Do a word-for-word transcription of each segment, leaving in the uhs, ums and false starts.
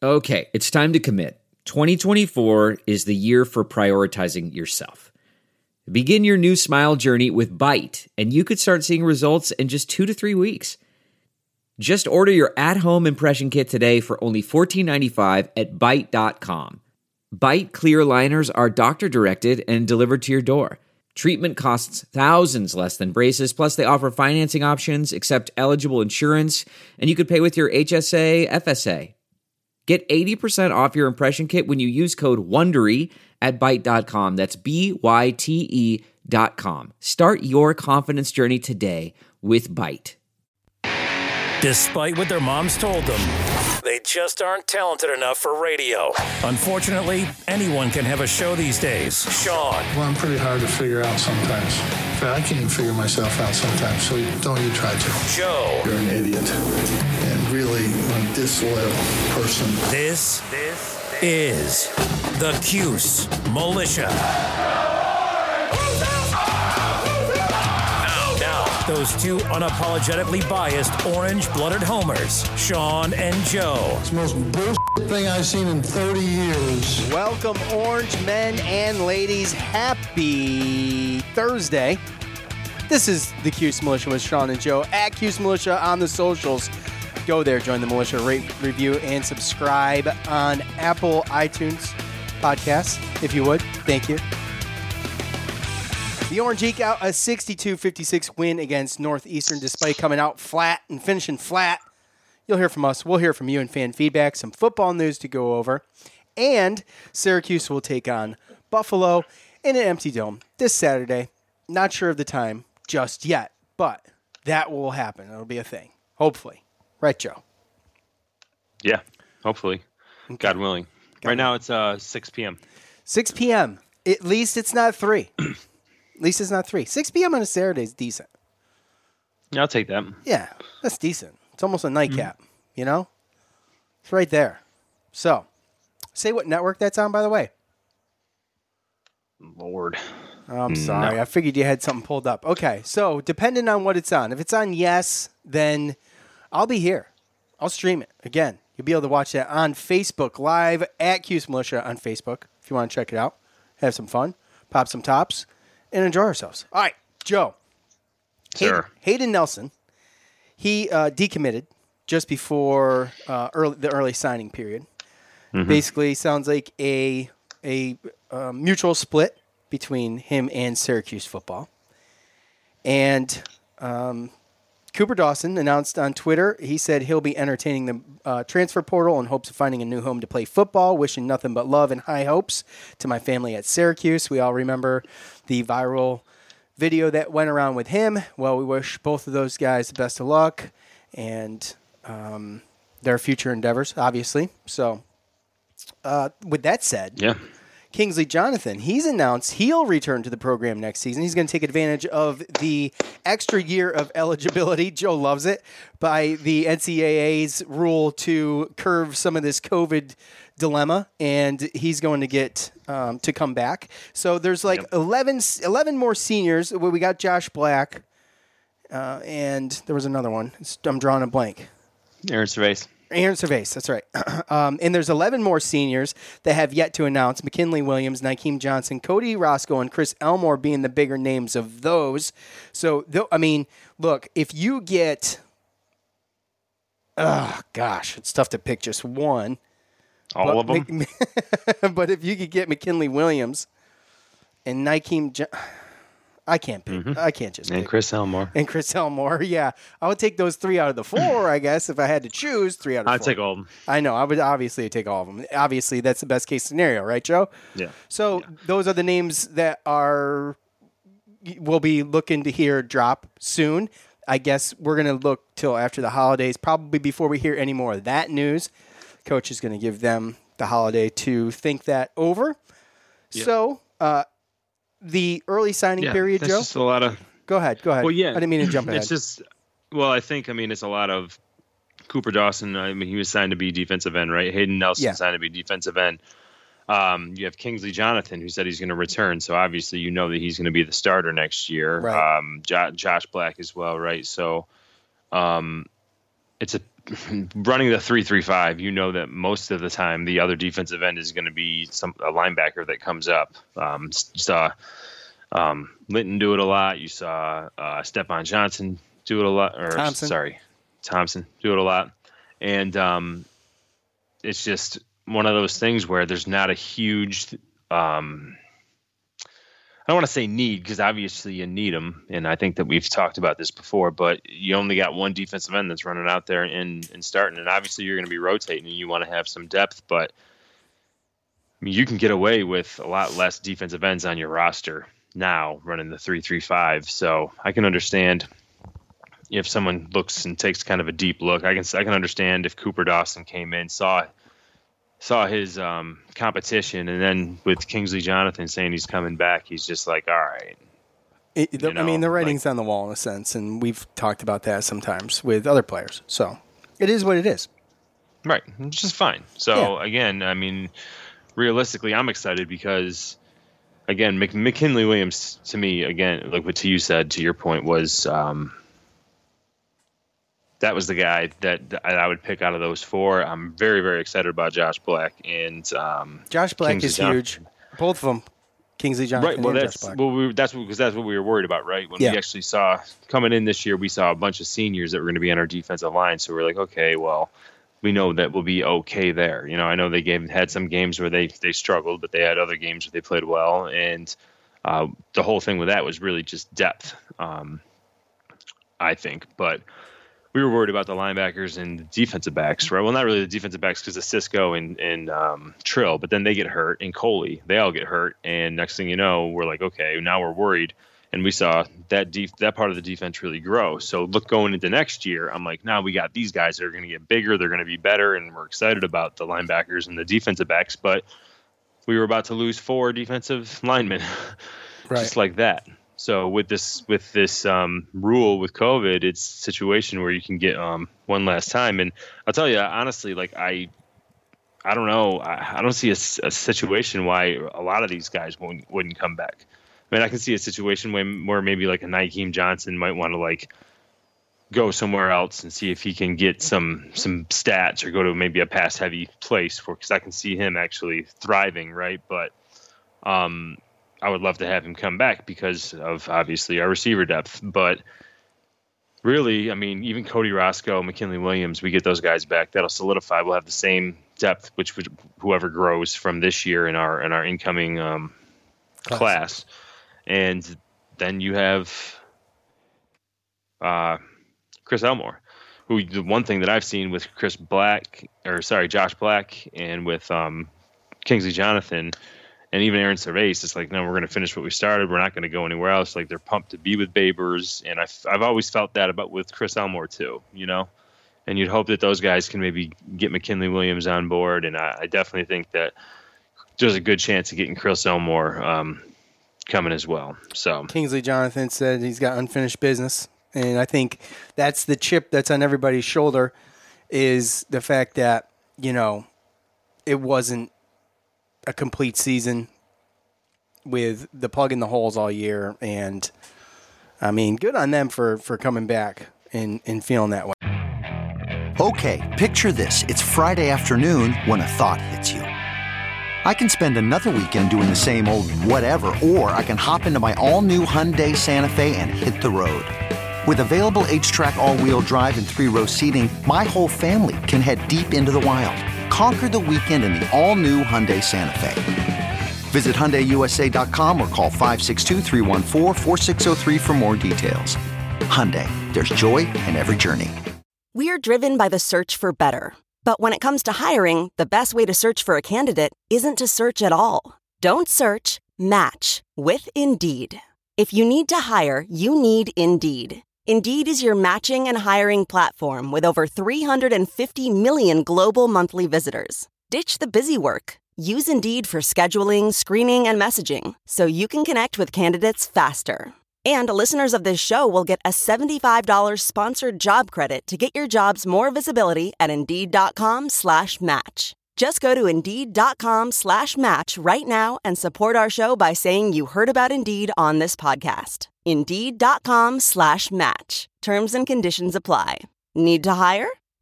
Okay, it's time to commit. twenty twenty-four is the year for prioritizing yourself. Begin your new smile journey with Byte, and you could start seeing results in just two to three weeks. Just order your at-home impression kit today for only fourteen ninety-five at byte dot com. Byte clear aligners are doctor-directed and delivered to your door. Treatment costs thousands less than braces, plus they offer financing options, accept eligible insurance, and you could pay with your H S A, F S A. Get eighty percent off your impression kit when you use code WONDERY at byte dot com. That's B Y T E dot com. Start your confidence journey today with Byte. Despite what their moms told them, they just aren't talented enough for radio. Unfortunately, anyone can have a show these days. Sean. Well, I'm pretty hard to figure out sometimes. In fact, I can't even figure myself out sometimes, so don't you try to. Joe. You're an idiot. And really a disloyal person. This, this is the Cuse Militia. Those two unapologetically biased, orange-blooded homers, Sean and Joe. It's the most bullshit thing I've seen in thirty years. Welcome, orange men and ladies. Happy Thursday. This is the Cuse Militia with Sean and Joe at Cuse Militia on the socials. Go there, join the militia, rate, review, and subscribe on Apple iTunes podcasts, if you would. Thank you. The Orange eke out a sixty-two fifty-six win against Northeastern despite coming out flat and finishing flat. You'll hear from us. We'll hear from you in fan feedback, some football news to go over, and Syracuse will take on Buffalo in an empty dome this Saturday. Not sure of the time just yet, but that will happen. It'll be a thing, hopefully. Right, Joe? Yeah, hopefully. Okay. God willing. God right willing. Now it's uh, six p.m. six p.m. At least it's not three. At least it's not three. six p.m. on a Saturday is decent. Yeah, I'll take that. Yeah, that's decent. It's almost a nightcap, mm-hmm. you know? It's right there. So, say what network that's on, by the way. Lord. Oh, I'm sorry. No. I figured you had something pulled up. Okay, so depending on what it's on. If it's on Yes, then I'll be here. I'll stream it. Again, you'll be able to watch that on Facebook Live at Cuse Militia on Facebook if you want to check it out. Have some fun. Pop some tops. And enjoy ourselves. All right, Joe. Sure. Hayden, Hayden Nelson, he uh, decommitted just before uh, early, the early signing period. Mm-hmm. Basically, sounds like a a uh, mutual split between him and Syracuse football. And um, Cooper Dawson announced on Twitter, he said he'll be entertaining the uh, transfer portal in hopes of finding a new home to play football, wishing nothing but love and high hopes to my family at Syracuse. We all remember the viral video that went around with him. Well, we wish both of those guys the best of luck and um, their future endeavors, obviously. So uh, with that said, yeah. Kingsley Jonathan, he's announced he'll return to the program next season. He's going to take advantage of the extra year of eligibility. Joe loves it, by the N C double A's rule to curve some of this COVID dilemma, and he's going to get um, to come back. So there's like yep. eleven, eleven more seniors. We got Josh Black, uh, and there was another one. I'm drawing a blank. Aaron Cervais. Aaron Cervais, that's right. um, and there's eleven more seniors that have yet to announce. McKinley Williams, Nykeem Johnson, Cody Roscoe, and Chris Elmore being the bigger names of those. So, th- I mean, look, if you get, oh, gosh, it's tough to pick just one. All but, of them? But if you could get McKinley Williams and Nykeem Johnson. I can't pick. Mm-hmm. I can't just and pick. Chris Elmore. And Chris Elmore, yeah. I would take those three out of the four, I guess, if I had to choose three out of I'd four. take all of them. I know. I would obviously take all of them. Obviously, that's the best case scenario, right, Joe? Yeah. So yeah. those are the names that are we'll be looking to hear drop soon. I guess we're going to look till after the holidays, probably before we hear any more of that news. Coach is going to give them the holiday to think that over. Yeah. So, uh, the early signing yeah, period, that's Joe? Just a lot of. Go ahead. Go ahead. Well, yeah. I didn't mean to jump ahead. It's just, well, I think, I mean, it's a lot of Cooper Dawson. I mean, he was signed to be defensive end, right? Hayden Nelson yeah. signed to be defensive end. Um, you have Kingsley Jonathan, who said he's going to return. So obviously, you know that he's going to be the starter next year. Right. Um, jo- Josh Black as well, right? So, um, it's a running the three three five, you know that most of the time the other defensive end is going to be some a linebacker that comes up. Um, you saw um, Linton do it a lot. You saw uh, Stephon Johnson do it a lot. Or Thompson. sorry, Thompson do it a lot. And um, it's just one of those things where there's not a huge um, I don't want to say need, because obviously you need them, and I think that we've talked about this before, but you only got one defensive end that's running out there and, and starting, and obviously you're going to be rotating and you want to have some depth, but I mean, you can get away with a lot less defensive ends on your roster now running the three three five, so I can understand if someone looks and takes kind of a deep look. I can I can understand if Cooper Dawson came in, saw saw his um, competition, and then with Kingsley Jonathan saying he's coming back, he's just like, all right. It, the, you know, I mean, the writing's like, on the wall in a sense, and we've talked about that sometimes with other players. So it is what it is. Right, which is fine. So, Yeah. again, I mean, realistically, I'm excited because, again, Mc, McKinley Williams, to me, again, like what you said, to your point, was um, – that was the guy that I would pick out of those four. I'm very, very excited about Josh Black and um, Josh Black Kingsley is Jonathan. huge. Both of them, Kingsley Jonathan Right. Well, and that's Josh Black. well, we, that's because that's what we were worried about, right? When Yeah. we actually saw coming in this year, we saw a bunch of seniors that were going to be on our defensive line. So we're like, okay, well, we know that we'll be okay there. You know, I know they gave had some games where they they struggled, but they had other games where they played well, and uh, the whole thing with that was really just depth, um, I think, but. We were worried about the linebackers and the defensive backs, right? Well, not really the defensive backs because of Cisco and, and um, Trill, but then they get hurt, and Coley, they all get hurt. And next thing you know, we're like, okay, now we're worried. And we saw that def- that part of the defense really grow. So look, going into next year, I'm like, now we got these guys that are going to get bigger. They're going to be better. And we're excited about the linebackers and the defensive backs. But we were about to lose four defensive linemen Right. just like that. So with this with this um, rule with COVID, it's a situation where you can get um, one last time. And I'll tell you, honestly, like I I don't know. I, I don't see a, a situation why a lot of these guys won't, wouldn't come back. I mean, I can see a situation where, where maybe like a Nykeem Johnson might want to like go somewhere else and see if he can get some some stats or go to maybe a pass heavy place for, because I can see him actually thriving, right? But um I would love to have him come back because of obviously our receiver depth. But really, I mean, even Cody Roscoe, McKinley Williams, we get those guys back, that'll solidify. We'll have the same depth, which would, whoever grows from this year in our in our incoming um, class. class. And then you have uh, Chris Elmore, who the one thing that I've seen with Chris Black, or sorry, Josh Black, and with um, Kingsley Jonathan, and even Aaron Cervais, it's like, no, we're going to finish what we started. We're not going to go anywhere else. Like, they're pumped to be with Babers. And I've, I've always felt that about with Chris Elmore too, you know? And you'd hope that those guys can maybe get McKinley Williams on board. And I, I definitely think that there's a good chance of getting Chris Elmore um, coming as well. So Kingsley Jonathan said he's got unfinished business. And I think that's the chip that's on everybody's shoulder, is the fact that, you know, it wasn't a complete season with the plug in the holes all year. And I mean, good on them for, for coming back and, and feeling that way. Okay, picture this. It's Friday afternoon when a thought hits you. I can spend another weekend doing the same old whatever, or I can hop into my all-new Hyundai Santa Fe and hit the road. With available H-Track all-wheel drive and three-row seating, my whole family can head deep into the wild. Conquer the weekend in the all-new Hyundai Santa Fe. Visit Hyundai U S A dot com or call five six two, three one four, four six zero three for more details. Hyundai, there's joy in every journey. We're driven by the search for better. But when it comes to hiring, the best way to search for a candidate isn't to search at all. Don't search, match with Indeed. If you need to hire, you need Indeed. Indeed is your matching and hiring platform with over three hundred fifty million global monthly visitors. Ditch the busy work. Use Indeed for scheduling, screening, and messaging so you can connect with candidates faster. And listeners of this show will get a seventy-five dollars sponsored job credit to get your jobs more visibility at Indeed.com slash match. Just go to Indeed.com slash match right now and support our show by saying you heard about Indeed on this podcast. Indeed.com slash match. Terms and conditions apply. Need to hire?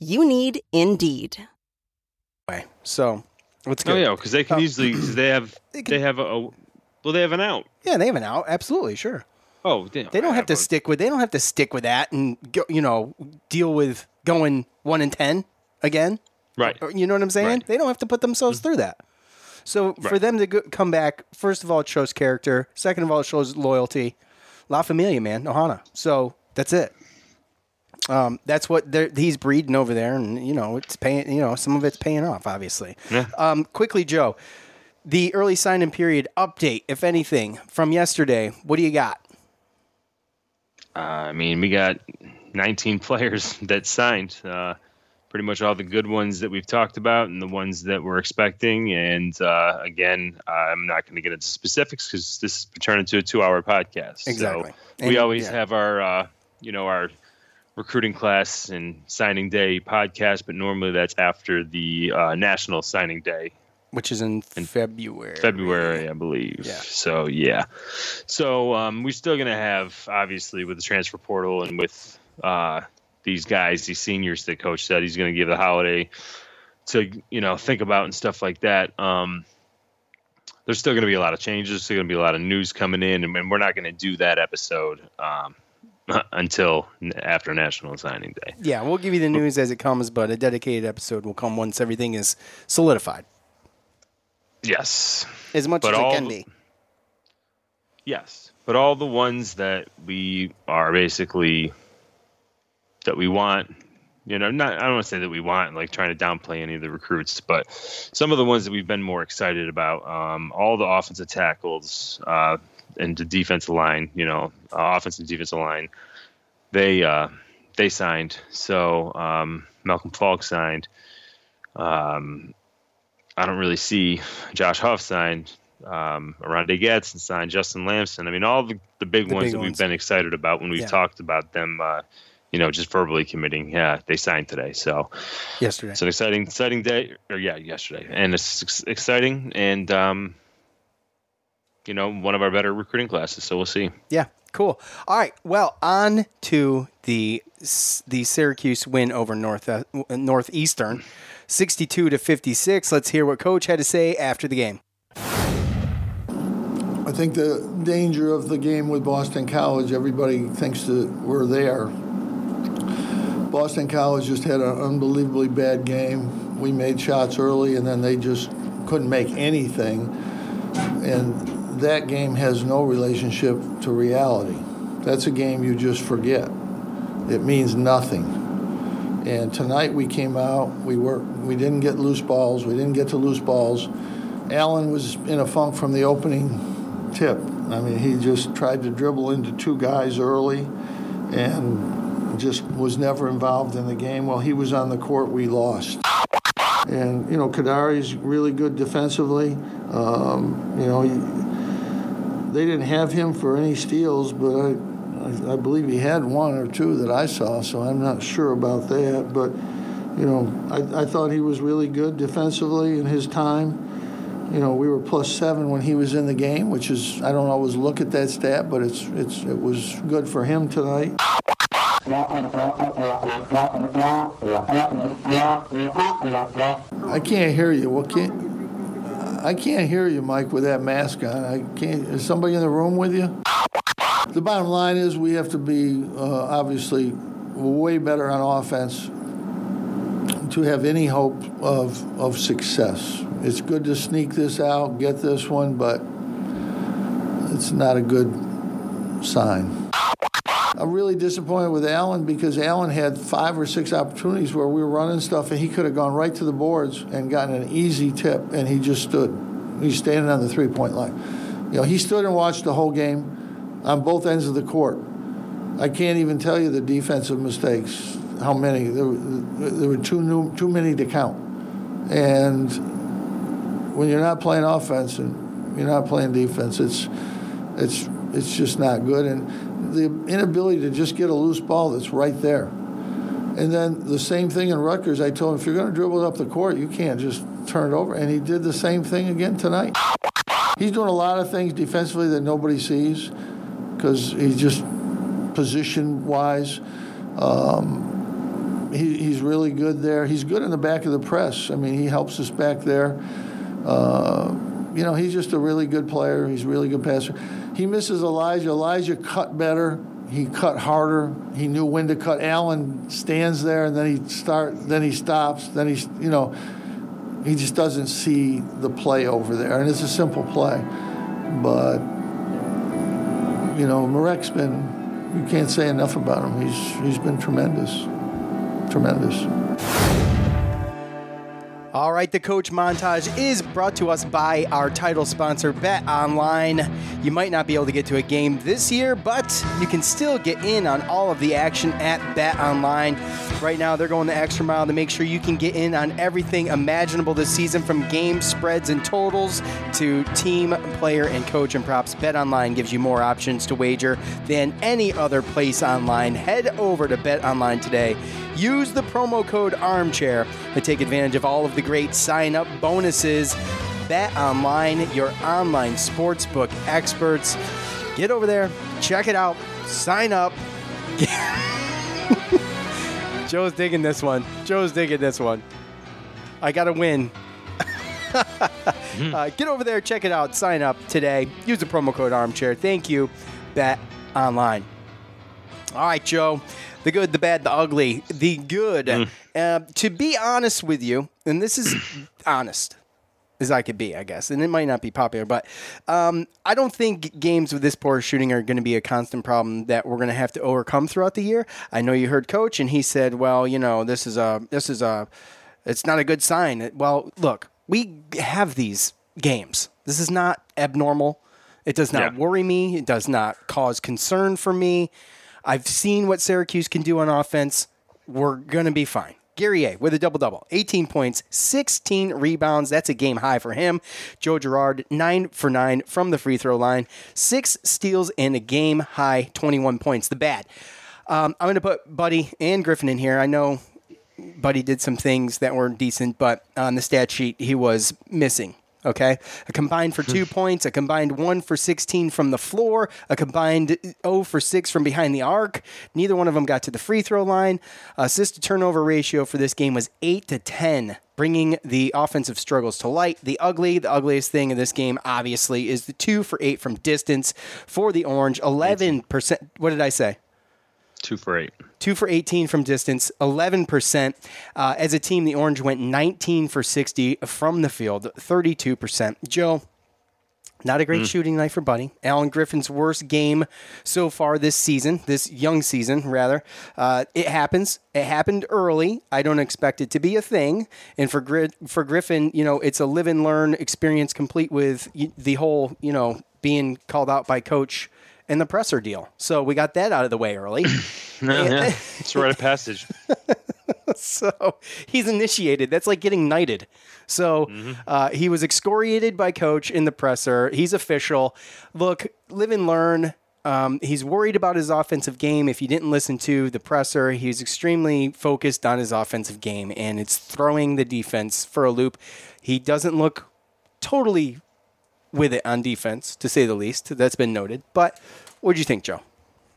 you need Indeed. So let's go. Oh yeah, because they can Uh, easily cause they have they they, can- have a, a well they have an out. Yeah, they have an out. Absolutely, sure. Oh, they, They don't have to stick with. They don't have to stick with that and go, you know, deal with going one and ten again. Right. Or- You know what I'm saying? Right. They don't have to put themselves through that. So for Right. them to go, come back, first of all, it shows character. Second of all, it shows loyalty. La Familia, man, Ohana. So that's it. Um, that's what they're- he's breeding over there, and you know it's paying. You know, some of it's paying off, obviously. Yeah. Um, quickly, Joe, the early sign-in period update, if anything, from yesterday. What do you got? Uh, I mean, we got nineteen players that signed. Uh, pretty much all the good ones that we've talked about and the ones that we're expecting. And uh, again, I'm not going to get into specifics because this is turned into a two-hour podcast. Exactly. So we And- always yeah. have our, uh, you know, our recruiting class and signing day podcast, but normally that's after the uh, national signing day. Which is in, February. February, I believe. Yeah. So yeah. So um, we're still gonna have, obviously, with the transfer portal and with uh, these guys, these seniors that Coach said he's gonna give the holiday to, you know, think about and stuff like that. Um, there's still gonna be a lot of changes. There's still gonna be a lot of news coming in, and, and we're not gonna do that episode um, until after National Signing Day. Yeah, we'll give you the news as it comes, but a dedicated episode will come once everything is solidified, Yes. as much But as it all can the- be. Yes, but all the ones that we are basically that we want, you know, not I don't want to say that we want, like trying to downplay any of the recruits, but some of the ones that we've been more excited about, um, all the offensive tackles uh, and the defensive line, you know, uh, offensive and defensive line, they uh, they signed. So um, Malcolm Falk signed. Um, I don't really see Josh Huff signed. Um, Aronde Gadsden signed, Justin Lamson. I mean, all the, the big The ones big that we've ones. been excited about when we've Yeah. talked about them, uh, you know, just verbally committing. Yeah, they signed today. So Yesterday. it's an exciting, exciting day. Or yeah, yesterday, and it's ex- exciting, and um, you know, one of our better recruiting classes. So we'll see. Yeah, cool. All right, well, on to the the Syracuse win over North uh, Northeastern, sixty-two to fifty-six. Let's hear what Coach had to say after the game. I think the danger of the game with Boston College, everybody thinks that we're there. Boston College just had an unbelievably bad game. We made shots early, and then they just couldn't make anything. And that game has no relationship to reality. That's a game you just forget. It means nothing. And tonight we came out, we were we didn't get loose balls, we didn't get to loose balls. Allen was in a funk from the opening tip. I mean, he just tried to dribble into two guys early and just was never involved in the game. While he was on the court, we lost. And, you know, Kadari's really good defensively. Um, you know, he, they didn't have him for any steals, but I, I, I believe he had one or two that I saw, so I'm not sure about that. But, you know, I, I thought he was really good defensively in his time. You know, we were plus seven when he was in the game, which is, I don't always look at that stat, but it's it's it was good for him tonight. I can't hear you. What can't? I can't hear you, Mike, with that mask on. I can't. Is somebody in the room with you? The bottom line is we have to be uh, obviously way better on offense to have any hope of of success. It's good to sneak this out, get this one, but it's not a good sign. I'm really disappointed with Allen because Allen had five or six opportunities where we were running stuff and he could have gone right to the boards and gotten an easy tip, and he just stood. He's standing on the three-point line. You know, he stood and watched the whole game on both ends of the court. I can't even tell you the defensive mistakes, how many. There were, there were too, new, too many to count. And when you're not playing offense and you're not playing defense, it's it's it's just not good. And the inability to just get a loose ball that's right there. And then the same thing in Rutgers. I told him, if you're going to dribble it up the court, you can't just turn it over. And he did the same thing again tonight. He's doing a lot of things defensively that nobody sees because he's just position-wise. Um, he, he's really good there. He's good in the back of the press. I mean, he helps us back there. Uh, you know, he's just a really good player. He's a really good passer. He misses Elijah. Elijah cut better. He cut harder. He knew when to cut. Allen stands there, and then he start. Then he stops. Then he's, you know, he just doesn't see the play over there, and it's a simple play. But you know, Marek's been. You can't say enough about him. He's he's been tremendous, tremendous. All right, the Coach Montage is brought to us by our title sponsor, Bet Online. You might not be able to get to a game this year, but you can still get in on all of the action at Bet Online. Right now, they're going the extra mile to make sure you can get in on everything imaginable this season, from game spreads and totals to team, player, and coach and props. Bet Online gives you more options to wager than any other place online. Head over to Bet Online today. Use the promo code ARMCHAIR to take advantage of all of the great sign-up bonuses. Bet Online, your online sportsbook experts. Get over there, check it out, sign up. Joe's digging this one. Joe's digging this one. I got to win. uh, get over there, check it out, sign up today. Use the promo code ARMCHAIR. Thank you, Bet Online. All right, Joe. The good, the bad, the ugly, the good. Mm. Uh, to be honest with you, and this is honest as I could be, I guess, and it might not be popular, but um, I don't think games with this poor shooting are going to be a constant problem that we're going to have to overcome throughout the year. I know you heard Coach, and he said, well, you know, this is a, this is a, it's not a good sign. Well, look, we have these games. This is not abnormal. It does not yeah. worry me. It does not cause concern for me. I've seen what Syracuse can do on offense. We're going to be fine. Gary A. with a double-double. eighteen points, sixteen rebounds. That's a game high for him. Joe Girard, nine for nine from the free throw line. Six steals and a game high, twenty-one points. The bad. Um, I'm going to put Buddy and Griffin in here. I know Buddy did some things that weren't decent, but on the stat sheet, he was missing. Okay, a combined for two points, a combined one for sixteen from the floor, a combined zero for six from behind the arc. Neither one of them got to the free throw line. Assist to turnover ratio for this game was eight to ten, bringing the offensive struggles to light. The ugly, the ugliest thing in this game, obviously, is the two for eight from distance for the Orange. eleven percent. What did I say? Two for eight. Two for eighteen from distance, eleven percent. Uh, as a team, the Orange went nineteen for sixty from the field, thirty-two percent. Joe, not a great mm. shooting night for Buddy. Alan Griffin's worst game so far this season, this young season, rather. Uh, it happens. It happened early. I don't expect it to be a thing. And for Gri- for Griffin, you know, it's a live and learn experience complete with the whole, you know, being called out by Coach and the presser deal. So we got that out of the way early. no, yeah. It's a rite of passage. So he's initiated. That's like getting knighted. So mm-hmm. uh, he was excoriated by Coach in the presser. He's official. Look, live and learn. Um, he's worried about his offensive game. If you didn't listen to the presser, he's extremely focused on his offensive game, and it's throwing the defense for a loop. He doesn't look totally with it on defense, to say the least. That's been noted. But what do you think, Joe?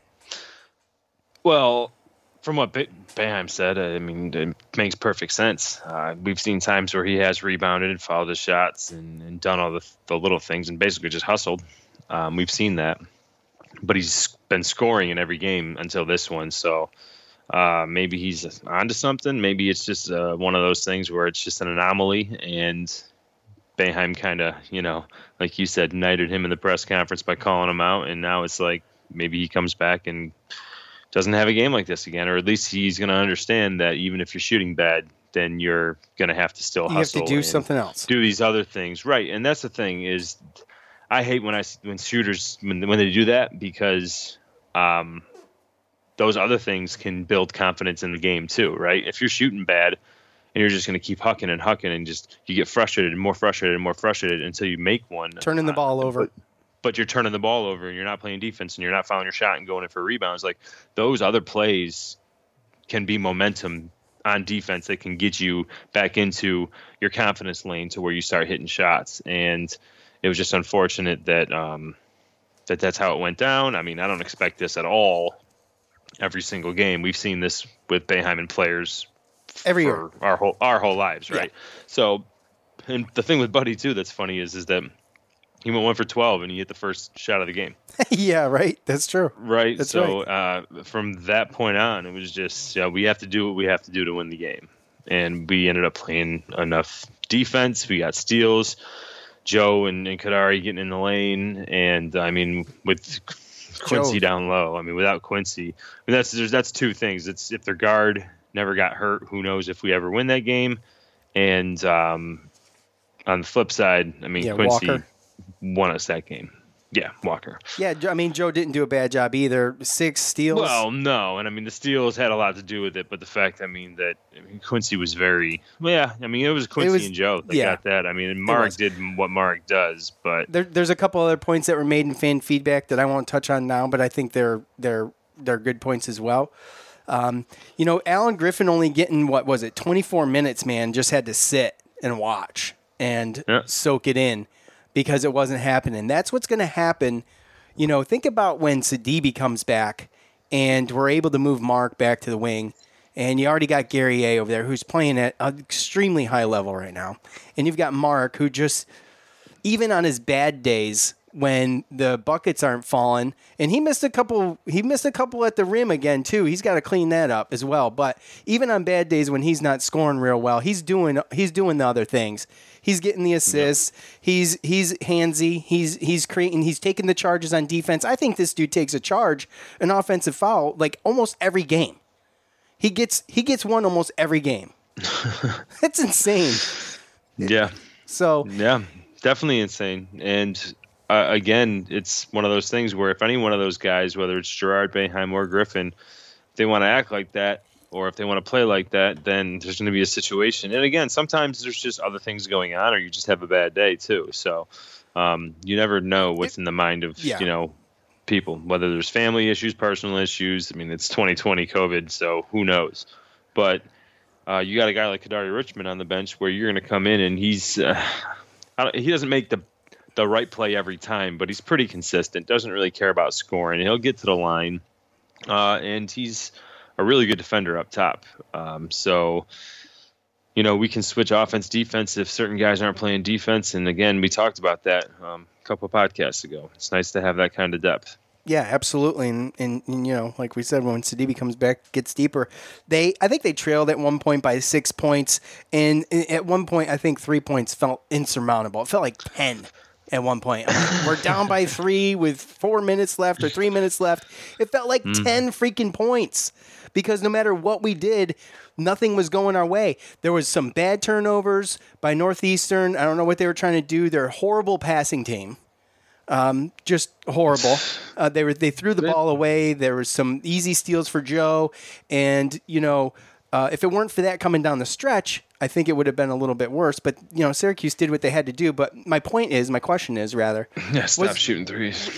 Well, from what Boeheim said, I mean, it makes perfect sense. Uh, we've seen times where he has rebounded and fouled his shots and, and done all the, the little things and basically just hustled. Um, we've seen that. But he's been scoring in every game until this one. So uh, maybe he's onto something. Maybe it's just uh, one of those things where it's just an anomaly, and Boeheim kind of, you know, like you said, knighted him in the press conference by calling him out, and now it's like maybe he comes back and doesn't have a game like this again, or at least he's going to understand that even if you're shooting bad, then you're going to have to still you hustle. You have to do something else. Do these other things. Right, and that's the thing is I hate when I when shooters when, when they do that, because um, those other things can build confidence in the game too, right? If you're shooting bad, and you're just going to keep hucking and hucking, and just you get frustrated and more frustrated and more frustrated until you make one. Turning the ball over. But, but you're turning the ball over, and you're not playing defense, and you're not fouling your shot and going in for rebounds. Like, those other plays can be momentum on defense that can get you back into your confidence lane to where you start hitting shots. And it was just unfortunate that um, that that's how it went down. I mean, I don't expect this at all every single game. We've seen this with Boeheim players every for year. our whole our whole lives, right? Yeah. So, and the thing with Buddy too that's funny is is that he went one for twelve and he hit the first shot of the game. Yeah, right. That's true. Right. That's so right. Uh, from that point on, it was just yeah, we have to do what we have to do to win the game, and we ended up playing enough defense. We got steals. Joe and, and Kadari getting in the lane, and I mean with Quincy Joe. down low. I mean without Quincy, I mean, that's there's that's two things. It's if their guard never got hurt, who knows if we ever win that game. And um, on the flip side, I mean, yeah, Quincy Walker. won us that game. Yeah, Walker. Yeah, I mean, Joe didn't do a bad job either. Six steals. Well, no, and I mean the steals had a lot to do with it, but the fact, I mean, that I mean, Quincy was very, well, yeah, I mean, it was Quincy it was, and Joe that yeah, got that. I mean, Mark did what Mark does, but there, there's a couple other points that were made in fan feedback that I won't touch on now, but I think they're they're they're good points as well. Um, you know, Alan Griffin only getting, what was it, twenty-four minutes, man, just had to sit and watch and yeah. soak it in because it wasn't happening. That's what's going to happen. You know, think about when Sidibe comes back and we're able to move Mark back to the wing, and you already got Gary A over there who's playing at an extremely high level right now. And you've got Mark who just, even on his bad days, when the buckets aren't falling, and he missed a couple, he missed a couple at the rim again too. He's got to clean that up as well. But even on bad days when he's not scoring real well, he's doing he's doing the other things. He's getting the assists. Yep. He's he's handsy. He's he's creating. He's taking the charges on defense. I think this dude takes a charge, an offensive foul, like almost every game. He gets he gets one almost every game. That's insane. Yeah. So yeah, definitely insane. And Uh, again, it's one of those things where if any one of those guys, whether it's Gerard, Boeheim, or Griffin, if they want to act like that or if they want to play like that, then there's going to be a situation. And again, sometimes there's just other things going on or you just have a bad day too. So um, you never know what's in the mind of, yeah. you know, people, whether there's family issues, personal issues. I mean, it's twenty twenty COVID, so who knows? But uh, you got a guy like Kadari Richmond on the bench where you're going to come in and he's uh, I don't, he doesn't make the the right play every time, but he's pretty consistent, doesn't really care about scoring. He'll get to the line, uh, and he's a really good defender up top. Um, so, you know, we can switch offense, defense if certain guys aren't playing defense. And again, we talked about that um, a couple of podcasts ago. It's nice to have that kind of depth. Yeah, absolutely. And, and, and you know, like we said, when Sidibe comes back, gets deeper. They, I think they trailed at one point by six points. And at one point, I think three points felt insurmountable. It felt like ten. At one point, like, we're down by three with four minutes left or three minutes left. It felt like mm. ten freaking points because no matter what we did, nothing was going our way. There was some bad turnovers by Northeastern. I don't know what they were trying to do. They're a horrible passing team, um, just horrible. Uh, they were they threw the ball away. There was some easy steals for Joe, and you know, uh, if it weren't for that coming down the stretch, I think it would have been a little bit worse, but, you know, Syracuse did what they had to do. But my point is, my question is, rather. Yeah, stop was, shooting threes.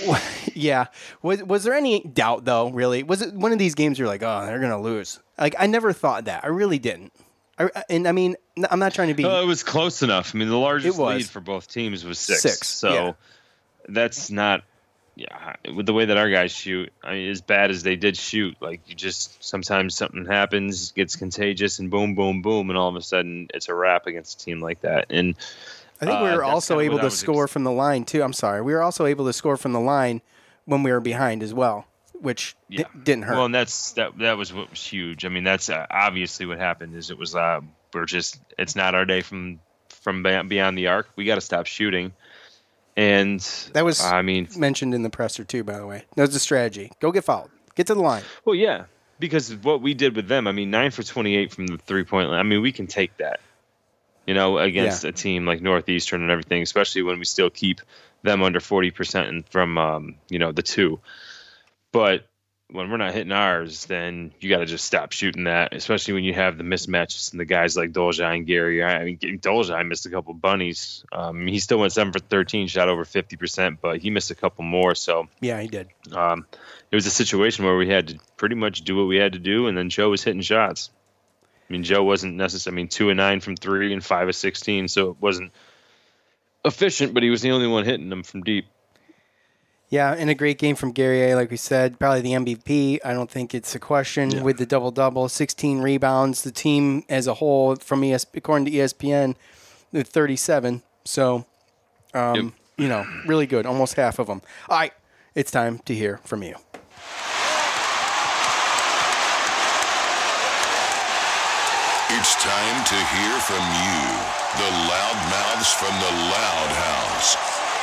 Yeah. Was was there any doubt, though, really? Was it one of these games you're like, oh, they're going to lose? Like, I never thought that. I really didn't. I, and, I mean, I'm not trying to be. Well, it was close enough. I mean, the largest lead for both teams was six. Six, so yeah. that's not. Yeah, with the way that our guys shoot, I mean, as bad as they did shoot, like you just sometimes something happens, gets contagious, and boom, boom, boom, and all of a sudden it's a wrap against a team like that. And I think we were uh, also able to score ex- from the line too. I'm sorry, we were also able to score from the line when we were behind as well, which yeah. d- didn't hurt. Well, and that's that. That was what was huge. I mean, that's uh, obviously what happened. Is it was uh, we're just it's not our day from from beyond the arc. We got to stop shooting. And that was I mean mentioned in the presser too, by the way. That was the strategy. Go get fouled. Get to the line. Well, yeah, because what we did with them, I mean, nine for twenty-eight from the three-point line. I mean, we can take that, you know, against yeah. a team like Northeastern and everything, especially when we still keep them under forty percent from, um, you know, the two. But when we're not hitting ours, then you got to just stop shooting that, especially when you have the mismatches and the guys like Dolzaj and Gary. I mean, Dolzaj missed a couple of bunnies. Um, he still went seven for thirteen, shot over fifty percent, but he missed a couple more. So yeah, he did. Um, it was a situation where we had to pretty much do what we had to do, and then Joe was hitting shots. I mean, Joe wasn't necessarily, I mean, two and nine from three and five of sixteen, so it wasn't efficient, but he was the only one hitting them from deep. Yeah, and a great game from Gary A, like we said. Probably the M V P. I don't think it's a question yeah. with the double-double, sixteen rebounds. The team as a whole, from E S P, according to E S P N, thirty-seven. So, um, yep. you know, really good. Almost half of them. All right, it's time to hear from you. It's time to hear from you, the loudmouths from the Loud House.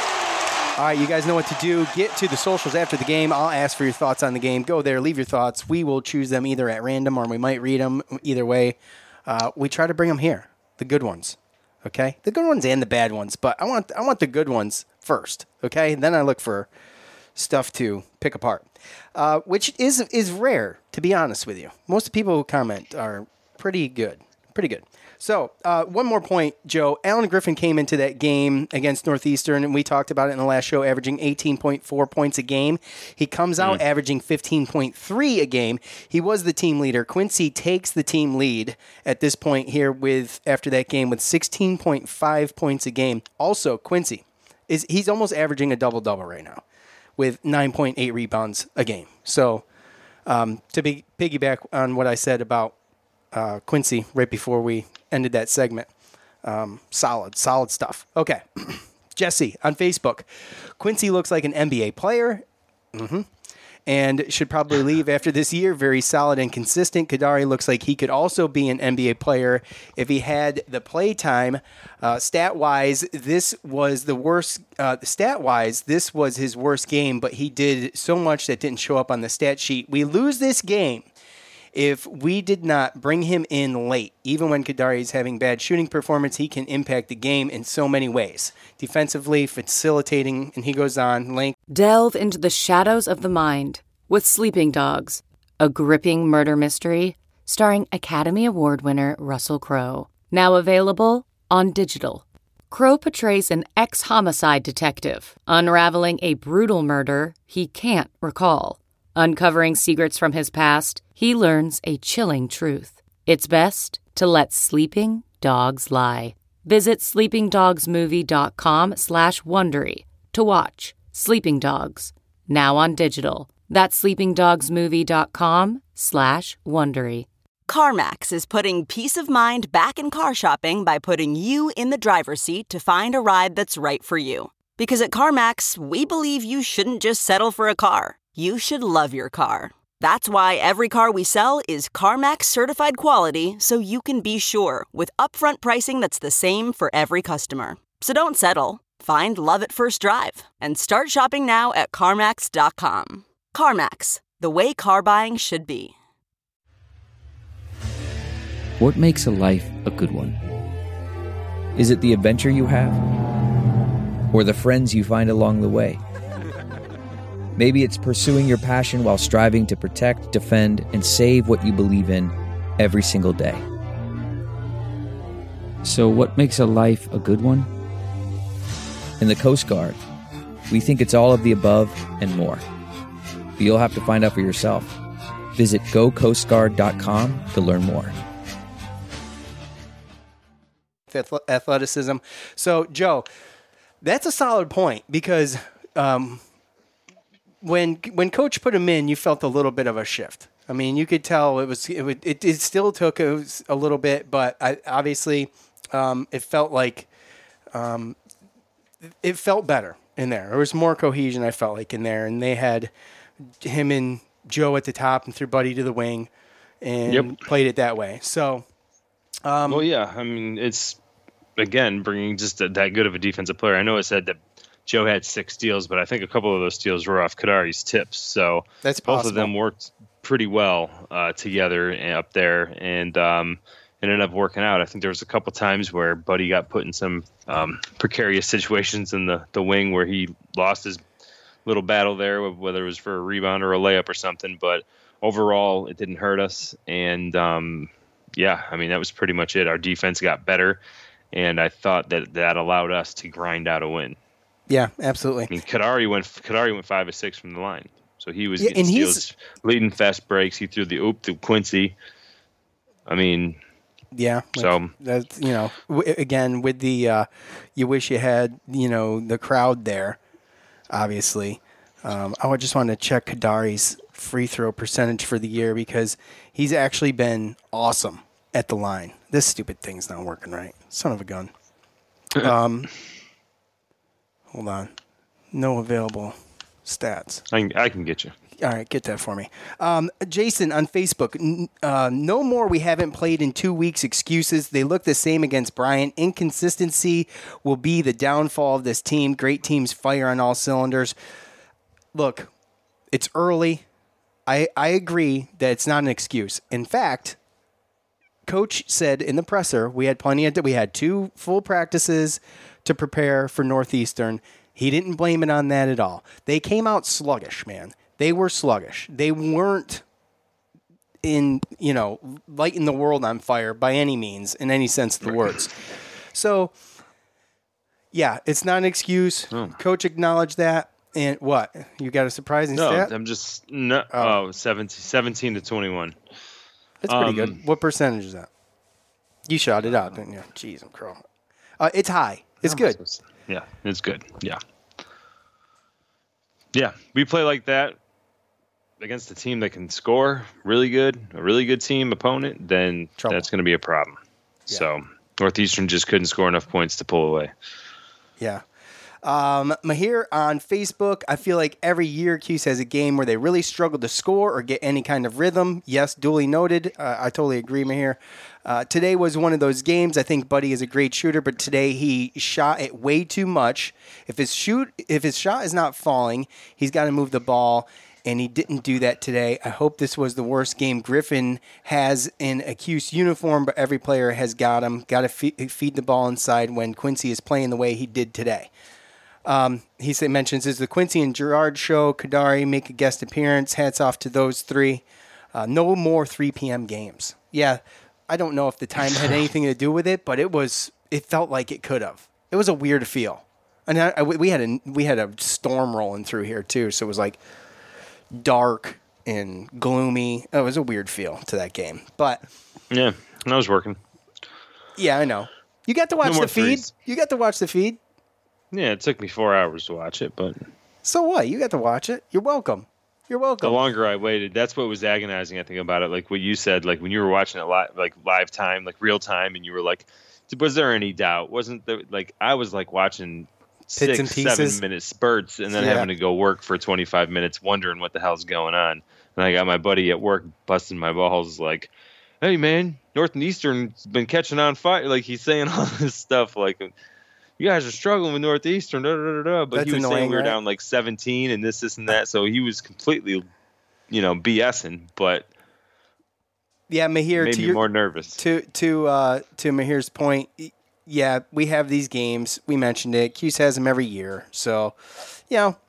All right, you guys know what to do. Get to the socials after the game. I'll ask for your thoughts on the game. Go there, leave your thoughts. We will choose them either at random or we might read them. Either way, uh, we try to bring them here, the good ones, okay? The good ones and the bad ones, but I want I want the good ones first, okay? Then I look for stuff to pick apart, uh, which is is rare, to be honest with you. Most people who comment are pretty good, pretty good. So, uh, one more point, Joe. Alan Griffin came into that game against Northeastern, and we talked about it in the last show, averaging eighteen point four points a game. He comes out mm. averaging fifteen point three a game. He was the team leader. Quincy takes the team lead at this point here with after that game with sixteen point five points a game. Also, Quincy, is he's almost averaging a double-double right now with nine point eight rebounds a game. So, um, to be piggyback on what I said about uh, Quincy right before we ended that segment. Um, solid, solid stuff. Okay. Jesse on Facebook. Quincy looks like an N B A player. Mm-hmm. And should probably leave after this year. Very solid and consistent. Kadari looks like he could also be an N B A player if he had the play time. Uh, stat-wise, this was the worst. Uh, stat-wise, this was his worst game, but he did so much that didn't show up on the stat sheet. We lose this game if we did not bring him in late. Even when Kadari is having bad shooting performance, he can impact the game in so many ways. Defensively, facilitating, and he goes on. Link. Delve into the shadows of the mind with Sleeping Dogs, a gripping murder mystery starring Academy Award winner Russell Crowe. Now available on digital. Crowe portrays an ex-homicide detective, unraveling a brutal murder he can't recall. Uncovering secrets from his past, he learns a chilling truth. It's best to let sleeping dogs lie. Visit sleepingdogsmovie.com slash Wondery to watch Sleeping Dogs, now on digital. That's sleepingdogsmovie.com slash Wondery. CarMax is putting peace of mind back in car shopping by putting you in the driver's seat to find a ride that's right for you. Because at CarMax, we believe you shouldn't just settle for a car. You should love your car. That's why every car we sell is CarMax certified quality, so you can be sure with upfront pricing that's the same for every customer. So don't settle. Find love at first drive and start shopping now at CarMax dot com. CarMax, the way car buying should be. What makes a life a good one? Is it the adventure you have? Or the friends you find along the way? Maybe it's pursuing your passion while striving to protect, defend, and save what you believe in every single day. So what makes a life a good one? In the Coast Guard, we think it's all of the above and more. But you'll have to find out for yourself. Visit go coast guard dot com to learn more. Athleticism. So, Joe, that's a solid point because um, when when Coach put him in, you felt a little bit of a shift. I mean, you could tell it was it would, it, it still took a, a little bit, but I, obviously um, it felt like um, it felt better in there. There was more cohesion, I felt like, in there, and they had him and Joe at the top and threw Buddy to the wing and yep. played it that way. So, um, well, yeah, I mean, it's again bringing just a, that good of a defensive player. I know it said that Joe had six steals, but I think a couple of those steals were off Kadari's tips. So that's both possible. of them worked pretty well uh, together up there, and um, it ended up working out. I think there was a couple times where Buddy got put in some um, precarious situations in the, the wing where he lost his little battle there, whether it was for a rebound or a layup or something. But overall, it didn't hurt us. And, um, yeah, I mean, that was pretty much it. Our defense got better, and I thought that that allowed us to grind out a win. Yeah, absolutely. I mean, Kadari went Kadari went five of six from the line. So he was yeah, getting and steals, he's, leading fast breaks. He threw the oop to Quincy. I mean, yeah. So that's, you know, w- again with the uh, you wish you had, you know, the crowd there, obviously, Um, I would just want to check Kadari's free throw percentage for the year because he's actually been awesome at the line. This stupid thing's not working right. Son of a gun. Um, hold on. No available stats. I can, I can get you. All right, get that for me. Um, Jason on Facebook, n- uh, no more we haven't played in two weeks excuses. They look the same against Bryant. Inconsistency will be the downfall of this team. Great teams fire on all cylinders. Look, it's early. I, I agree that it's not an excuse. In fact, Coach said in the presser, we had plenty of, we had two full practices to prepare for Northeastern. He didn't blame it on that at all. They came out sluggish, man. They were sluggish. They weren't in, you know, lighting the world on fire by any means, in any sense of the words. So, yeah, it's not an excuse. Oh. Coach acknowledged that. And what? You got a surprising no, stat? I'm just, no, oh, oh seventeen, seventeen to twenty-one. That's pretty um, good. What percentage is that? You shot it out, didn't you? Jeez, I'm crow. Uh, it's high. It's good. Yeah, it's good. Yeah. Yeah, we play like that against a team that can score really good, a really good team opponent, then Trouble. That's going to be a problem. Yeah. So Northeastern just couldn't score enough points to pull away. Yeah. Um, Mahir on Facebook, I feel like every year Cuse has a game where they really struggle to score or get any kind of rhythm. Yes, duly noted. Uh, I totally agree, Mahir. Uh, today was one of those games. I think Buddy is a great shooter, but today he shot it way too much. If his shoot, if his shot is not falling, he's got to move the ball, and he didn't do that today. I hope this was the worst game Griffin has in a Cuse uniform, but every player has got him. Got to feed, feed the ball inside when Quincy is playing the way he did today. Um, he say, mentions, is the Quincy and Gerard show. Kadari make a guest appearance. Hats off to those three. Uh, no more three p.m. games. Yeah, I don't know if the time had anything to do with it, but it was. It felt like it could have. It was a weird feel, and I, I, we had a we had a storm rolling through here too, so it was like dark and gloomy. It was a weird feel to that game, but yeah, I was working. Yeah, I know. You got to watch no the feed. Threes. You got to watch the feed. Yeah, it took me four hours to watch it, but so what? You got to watch it. You're welcome. You're welcome. The longer I waited, that's what was agonizing, I think, about it. Like what you said, like when you were watching it live, like live time, like real time, and you were like, was there any doubt? Wasn't there, like, I was like watching six, seven minute spurts and then yeah. having to go work for twenty-five minutes wondering what the hell's going on. And I got my buddy at work busting my balls like, hey, man, Northeastern's been catching on fire. Like he's saying all this stuff like, you guys are struggling with Northeastern, da, da, da, da. But That's he was annoying, saying we were right? down like seventeen and this, this, and that. So he was completely, you know, BSing. But yeah, Mahir, made to me your, more nervous. To to uh, to Mahir's point, yeah, we have these games. We mentioned it. Cuse has them every year. So, you know,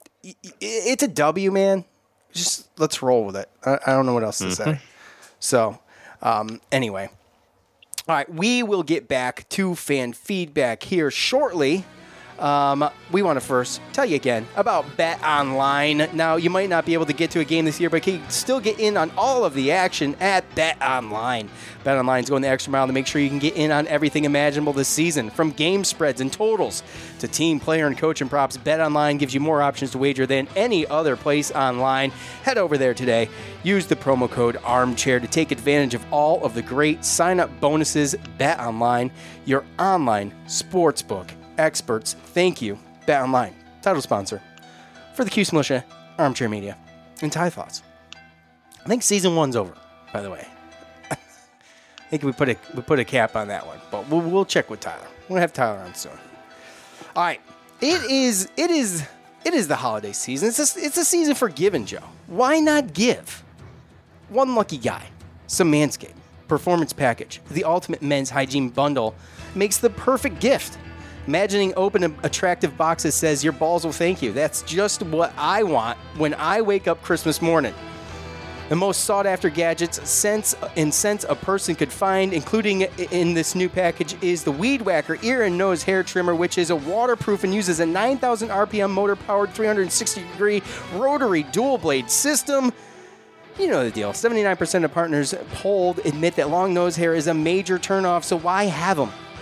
it's a W, man. Just let's roll with it. I, I don't know what else to mm-hmm. say. So, um, anyway. All right, we will get back to fan feedback here shortly. Um, we want to first tell you again about Bet Online. Now, you might not be able to get to a game this year, but you can still get in on all of the action at Bet Online. Bet Online is going the extra mile to make sure you can get in on everything imaginable this season, from game spreads and totals to team, player, and coach and props. Bet Online gives you more options to wager than any other place online. Head over there today. Use the promo code ARMCHAIR to take advantage of all of the great sign-up bonuses. Bet Online, your online sportsbook experts. Thank you, Bet Online, title sponsor for the Cuse Militia, Armchair Media, and Tie Thoughts. I think season one's over, by the way. I think we put a we put a cap on that one, but we'll we'll check with Tyler. We'll have Tyler on soon. All right, it is it is it is the holiday season. It's a, it's a season for giving, Joe. Why not give? One lucky guy, some Manscaped Performance Package, the ultimate men's hygiene bundle, makes the perfect gift. Imagining open, attractive boxes says your balls will thank you. That's just what I want when I wake up Christmas morning. The most sought-after gadgets, scents, and scents a person could find, including in this new package, is the Weed Whacker ear and nose hair trimmer, which is a waterproof and uses a nine thousand R P M motor-powered three hundred sixty degree rotary dual-blade system. You know the deal. seventy-nine percent of partners polled admit that long nose hair is a major turnoff, so why have them?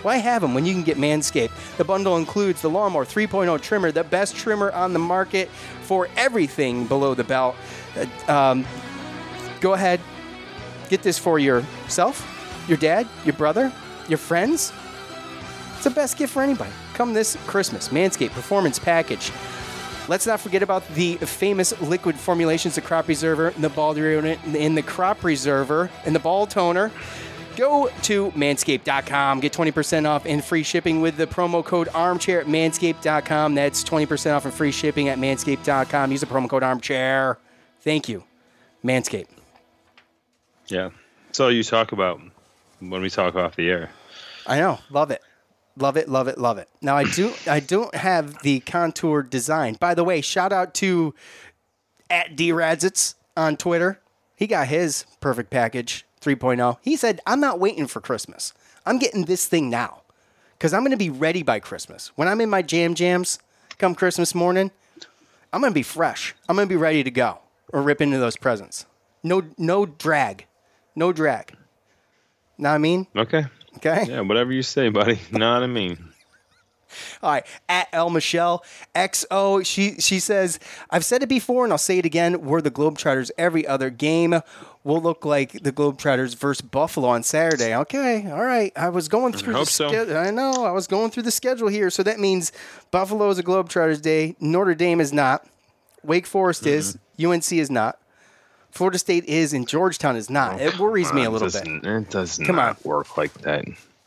Why have them when you can get Manscaped? The bundle includes the Lawnmower three point oh trimmer, the best trimmer on the market for everything below the belt. Uh, um, go ahead, get this for yourself, your dad, your brother, your friends. It's the best gift for anybody. Come this Christmas, Manscaped Performance Package. Let's not forget about the famous liquid formulations, the Crop Preserver, and the Ball Deodorant, and the Crop Preserver, and the Ball Toner. Go to manscaped dot com. Get twenty percent off and free shipping with the promo code armchair at manscaped dot com. That's twenty percent off and free shipping at manscaped dot com. Use the promo code armchair. Thank you, Manscaped. Yeah. That's all you talk about when we talk off the air. I know. Love it. Love it, love it, love it. Now, I do I don't have the contour design. By the way, shout out to at dradzits on Twitter. He got his perfect package three point oh. He said, I'm not waiting for Christmas. I'm getting this thing now because I'm going to be ready by Christmas. When I'm in my jam jams come Christmas morning, I'm going to be fresh. I'm going to be ready to go or rip into those presents. No no drag. No drag. Know what I mean? Okay. Okay. Yeah, whatever you say, buddy. Know what I mean? All right, at El Michelle X O, she she says, I've said it before and I'll say it again. We're the Globetrotters every other game. We'll look like the Globetrotters versus Buffalo on Saturday. Okay, all right. I was going through I the hope so. schedule. I know. I was going through the schedule here. So that means Buffalo is a Globetrotters day. Notre Dame is not. Wake Forest mm-hmm. is. U N C is not. Florida State is and Georgetown is not. Oh, it worries on, me a little it bit. It does come not on. work like that.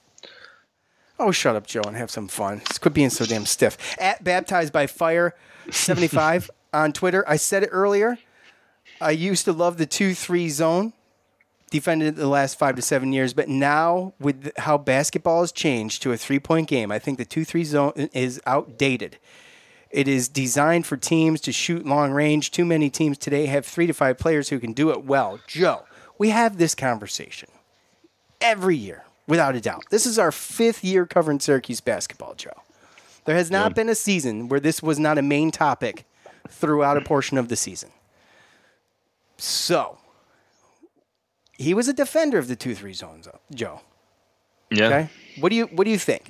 Oh, shut up, Joe, and have some fun. Just quit being so damn stiff. At Baptized by Fire seventy-five on Twitter. I said it earlier. I used to love the two three zone. Defended it the last five to seven years. But now, with how basketball has changed to a three-point game, I think the two three zone is outdated. It is designed for teams to shoot long range. Too many teams today have three to five players who can do it well. Joe, we have this conversation every year. Without a doubt. This is our fifth year covering Syracuse basketball, Joe. There has not yeah. been a season where this was not a main topic throughout a portion of the season. So, he was a defender of the two three zones, Joe. Yeah. Okay? What do you what do you think?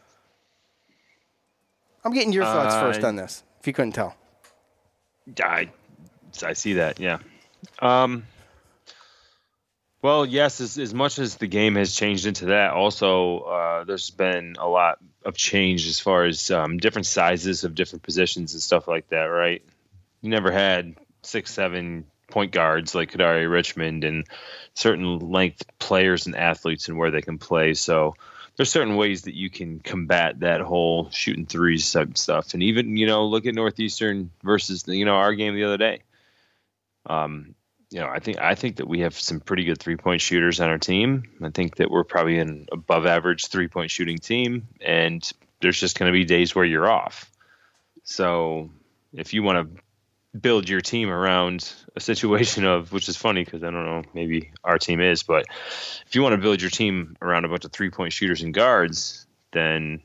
I'm getting your thoughts uh, first on this, if you couldn't tell. I, I see that, yeah. Um Well, yes, as, as much as the game has changed into that, also uh, there's been a lot of change as far as um, different sizes of different positions and stuff like that, right? You never had six, seven point guards like Kadari Richmond and certain length players and athletes and where they can play. So there's certain ways that you can combat that whole shooting threes type stuff. And even, you know, look at Northeastern versus, you know, our game the other day. Um. You know, I think I think that we have some pretty good three-point shooters on our team. I think that we're probably an above-average three-point shooting team, and there's just going to be days where you're off. So if you want to build your team around a situation of, which is funny because I don't know, maybe our team is, but if you want to build your team around a bunch of three-point shooters and guards, then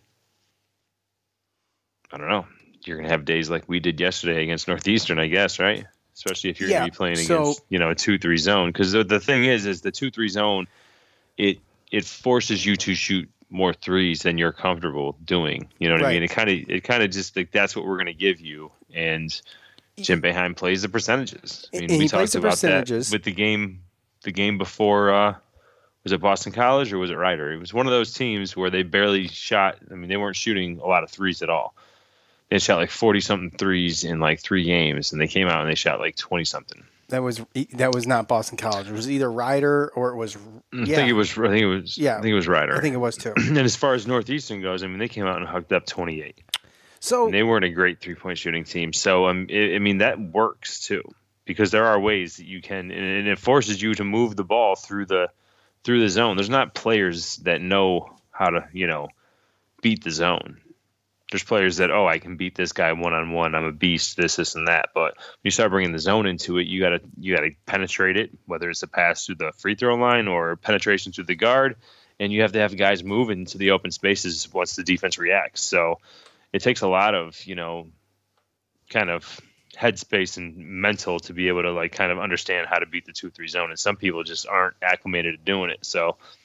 I don't know. You're going to have days like we did yesterday against Northeastern, I guess, right? Especially if you're yeah, going to be playing so, against, you know, a two three zone. Because the, the thing is, is the two three zone, it it forces you to shoot more threes than you're comfortable doing. You know what right. I mean? It kind of it kind of just like that's what we're going to give you. And Jim Boeheim plays the percentages. I mean, and we he talked about that with the game, the game before. Uh, was it Boston College or was it Rider? It was one of those teams where they barely shot. I mean, they weren't shooting a lot of threes at all. They shot like forty-something threes in like three games, and they came out and they shot like twenty-something. That was that was not Boston College. It was either Rider or it was. Yeah. I think it was. I think it was. Yeah, I think it was Rider. I think it was too. And as far as Northeastern goes, I mean, they came out and hooked up twenty-eight. So and they weren't a great three-point shooting team. So um, it, I mean, that works too because there are ways that you can, and it forces you to move the ball through the through the zone. There's not players that know how to, you know, beat the zone. There's players that, oh, I can beat this guy one-on-one. I'm a beast, this, this, and that. But when you start bringing the zone into it, you gotta you gotta penetrate it, whether it's a pass through the free throw line or penetration through the guard, and you have to have guys move into the open spaces once the defense reacts. So it takes a lot of, you know, kind of headspace and mental to be able to like kind of understand how to beat the two three zone. And some people just aren't acclimated to doing it. So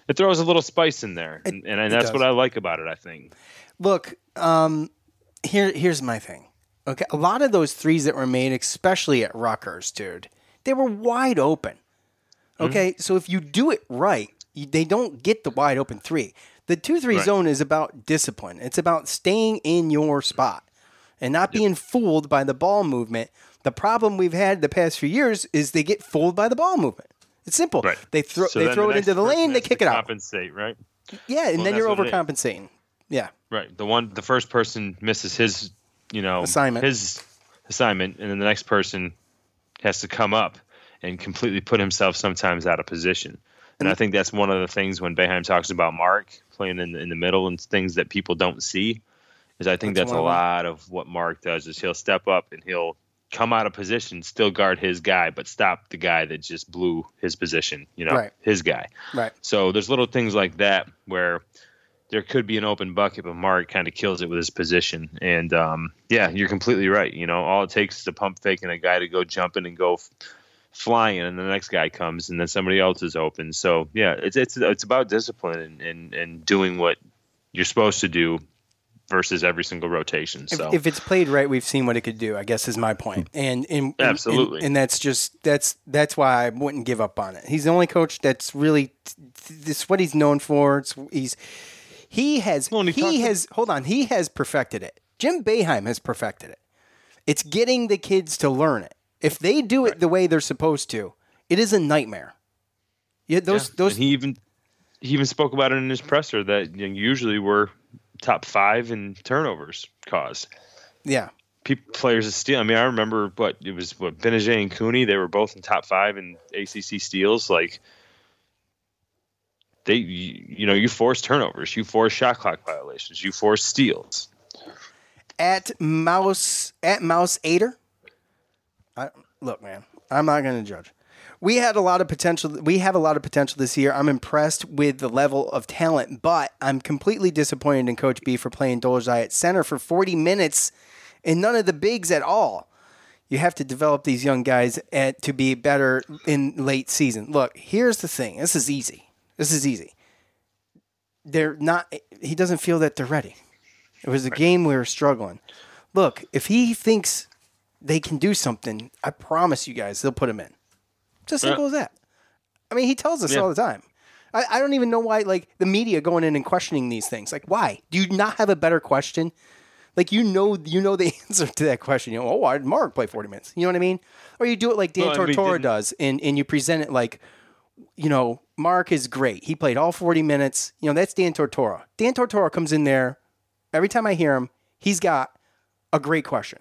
it throws a little spice in there, It- and, and, and it that's does. what I like about it. I think. Look, um, here here's my thing. Okay, a lot of those threes that were made, especially at Rutgers, dude, they were wide open. Okay, mm-hmm. So if you do it right, you, they don't get the wide open three. The two three right. zone is about discipline. It's about staying in your spot and not yep. being fooled by the ball movement. The problem we've had the past few years is they get fooled by the ball movement. It's simple. Right. They throw so they throw the it into the lane, they kick it out. Compensate, right? Yeah, and well, then you're overcompensating. Yeah. Right. The one, the first person misses his, you know, assignment. his assignment, and then the next person has to come up and completely put himself sometimes out of position. And I think that's one of the things when Boeheim talks about Mark playing in the, in the middle and things that people don't see, is I think that's, that's a lot of what Mark does is he'll step up and he'll come out of position, still guard his guy, but stop the guy that just blew his position, you know, right. his guy. Right. So there's little things like that where there could be an open bucket, but Mark kind of kills it with his position. And, um, yeah, you're completely right. You know, all it takes is a pump fake and a guy to go jumping and go f- flying, and the next guy comes, and then somebody else is open. So, yeah, it's it's it's about discipline and, and, and doing what you're supposed to do versus every single rotation. So if, if it's played right, we've seen what it could do, I guess is my point. And, and, and absolutely. And, and that's just, that's, that's why I wouldn't give up on it. He's the only coach that's really, this is what he's known for. It's, he's, he has, well, he, he has, to- hold on. He has perfected it. Jim Boeheim has perfected it. It's getting the kids to learn it. If they do it right. the way they're supposed to, it is a nightmare. Yeah. Those, yeah. those, and he even, he even spoke about it in his presser that you know, usually we're top five in turnovers caused. Yeah. People, players that steal. I mean, I remember what it was, what Benajay and Cooney, they were both in top five in A C C steals. Like they, you, you know, you force turnovers, you force shot clock violations, you force steals. At Mouse, at Mouse Aider. I, look, man, I'm not going to judge. We had a lot of potential. We have a lot of potential this year. I'm impressed with the level of talent, but I'm completely disappointed in Coach B for playing Dolezaj at center for forty minutes and none of the bigs at all. You have to develop these young guys at, to be better in late season. Look, here's the thing. This is easy. This is easy. They're not. He doesn't feel that they're ready. It was a right. game we were struggling. Look, if he thinks they can do something, I promise you guys, they'll put him in. Just simple yeah. as that. I mean, he tells us yeah. all the time. I, I don't even know why, like, the media going in and questioning these things. Like, why? Do you not have a better question? Like, you know you know the answer to that question. You know, oh, why did Mark play forty minutes? You know what I mean? Or you do it like Dan well, Tortora I mean, does, and, and you present it like, you know, Mark is great. He played all forty minutes. You know, that's Dan Tortora. Dan Tortora comes in there. Every time I hear him, he's got a great question.